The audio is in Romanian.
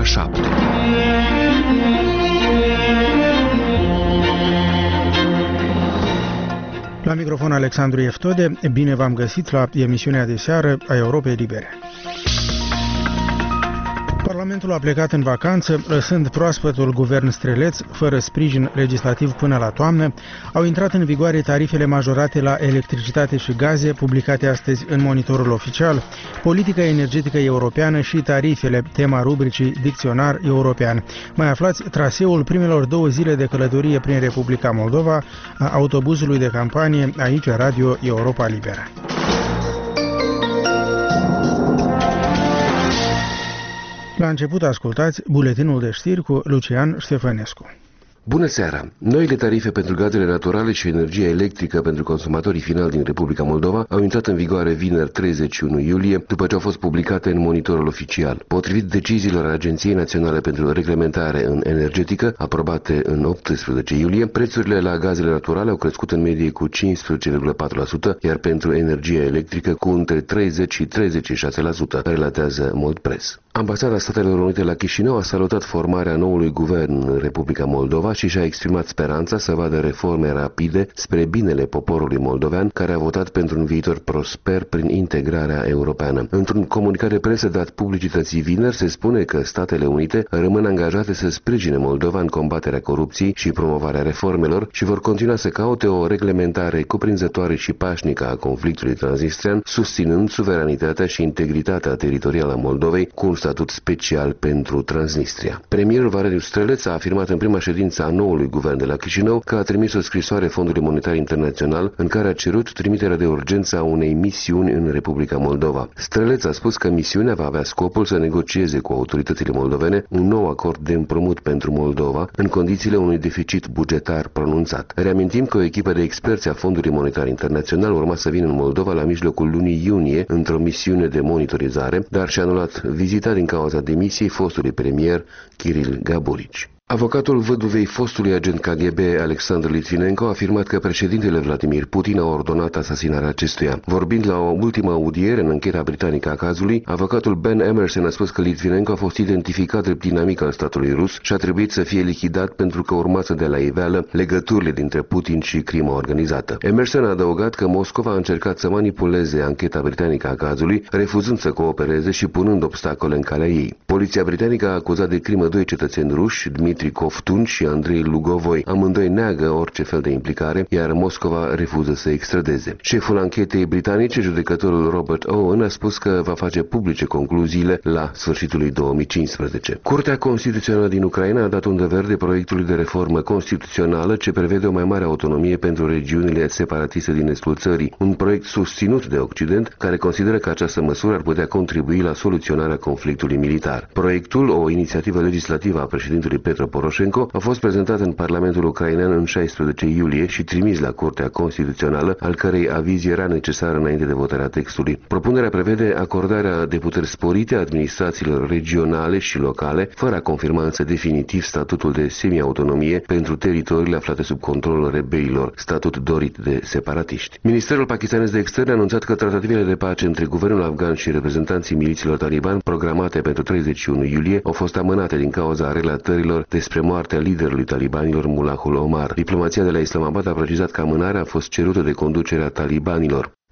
7. La microfon Alexandru Eftode, bine v-am găsit la emisiunea de seară a Europei Libere. Parlamentul a plecat în vacanță, lăsând proaspătul guvern streleț, fără sprijin legislativ până la toamnă. Au intrat în vigoare tarifele majorate la electricitate și gaze, publicate astăzi în monitorul oficial, politica energetică europeană și tarifele, tema rubricii Dicționar European. Mai aflați traseul primelor 2 zile de călătorie prin Republica Moldova a autobuzului de campanie aici la Radio Europa Liberă. La început ascultați buletinul de știri cu Lucian Ștefănescu. Bună seara! Noile tarife pentru gazele naturale și energia electrică pentru consumatorii finali din Republica Moldova au intrat în vigoare vineri 31 iulie, după ce au fost publicate în monitorul oficial. Potrivit deciziilor Agenției Naționale pentru Reglementare în Energetică, aprobate în 18 iulie, prețurile la gazele naturale au crescut în medie cu 15,4%, iar pentru energia electrică cu între 30 și 36%, relatează Moldpress. Ambasada Statelor Unite la Chișinău a salutat formarea noului guvern în Republica Moldova și și-a exprimat speranța să vadă reforme rapide spre binele poporului moldovean, care a votat pentru un viitor prosper prin integrarea europeană. Într-un comunicat de presă dat publicității vineri, se spune că Statele Unite rămân angajate să sprijine Moldova în combaterea corupției și promovarea reformelor și vor continua să caute o reglementare cuprinzătoare și pașnică a conflictului transnistrian, susținând suveranitatea și integritatea teritorială a Moldovei cu un statut special pentru Transnistria. Premierul Valeriu Streleț a afirmat în prima ședință a noului guvern de la Chișinău că a trimis o scrisoare Fondului Monetar Internațional în care a cerut trimiterea de urgență a unei misiuni în Republica Moldova. Streleț a spus că misiunea va avea scopul să negocieze cu autoritățile moldovene un nou acord de împrumut pentru Moldova în condițiile unui deficit bugetar pronunțat. Reamintim că o echipă de experți a Fondului Monetar Internațional urma să vină în Moldova la mijlocul lunii iunie într-o misiune de monitorizare, dar și-a anulat vizita din cauza demisiei fostului premier Kiril Gaburici. Avocatul văduvei fostului agent KGB Alexandru Litvinenko a afirmat că președintele Vladimir Putin a ordonat asasinarea acestuia. Vorbind la o ultimă audiere în încheta britanică a cazului, avocatul Ben Emerson a spus că Litvinenko a fost identificat drept dinamic al statului rus și a trebuit să fie lichidat pentru că urma să dea la iveală legăturile dintre Putin și crima organizată. Emerson a adăugat că Moscova a încercat să manipuleze ancheta britanică a cazului, refuzând să coopereze și punând obstacole în calea ei. Poliția britanică a acuzat de crimă 2 cetățeni ruși, Dmitri Kovtun și Andrei Lugovoi. Amândoi neagă orice fel de implicare, iar Moscova refuză să extradeze. Șeful anchetei britanice, judecătorul Robert Owen, a spus că va face publice concluziile la sfârșitul lui 2015. Curtea Constituțională din Ucraina a dat undă verde proiectului de reformă constituțională ce prevede o mai mare autonomie pentru regiunile separatiste din estul țării, un proiect susținut de Occident, care consideră că această măsură ar putea contribui la soluționarea conflictului militar. Proiectul, o inițiativă legislativă a președintelui Petro Poroșenko, a fost prezentat în Parlamentul ucrainean în 16 iulie și trimis la Curtea Constituțională, al cărei aviz era necesar înainte de votarea textului. Propunerea prevede acordarea de puteri sporite administrațiilor regionale și locale, fără a confirma însă definitiv statutul de semi-autonomie pentru teritoriile aflate sub controlul rebelilor, statut dorit de separatiști. Ministerul pakistanez de externe a anunțat că tratativele de pace între guvernul afgan și reprezentanții miliților taliban, programate pentru 31 iulie, au fost amânate din cauza relatărilor despre moartea liderului talibanilor Mullahul Omar. Diplomația de la Islamabad a precizat că amânarea a fost cerută de conducerea talibanilor.